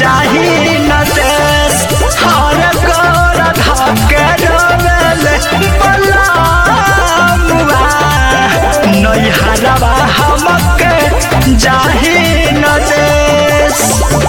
चाही न देश हर गोर धके रोवेले बलमुआ नैहरवा हमके चाही न देश।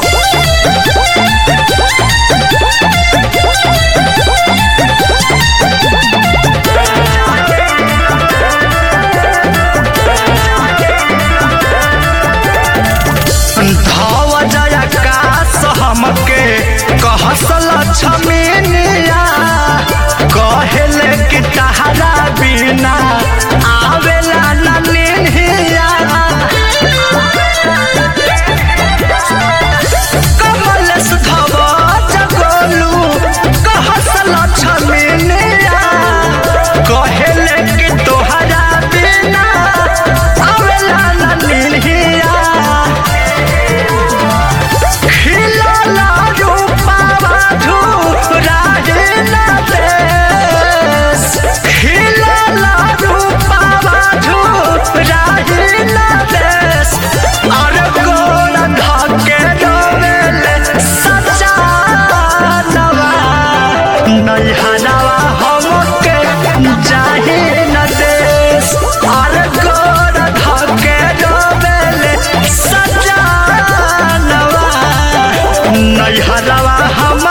हमके कहसल छमिनिया कहले कि तहरा बिना आवेला न निहिया कमलेश धवज गोलू कहसल छमिनिया कहले कि तोहरा बिना आवेला न निहिया नैहरवा हमके चाही न देश अरे गोर धके रोवेले सजनवा नैहरवा हम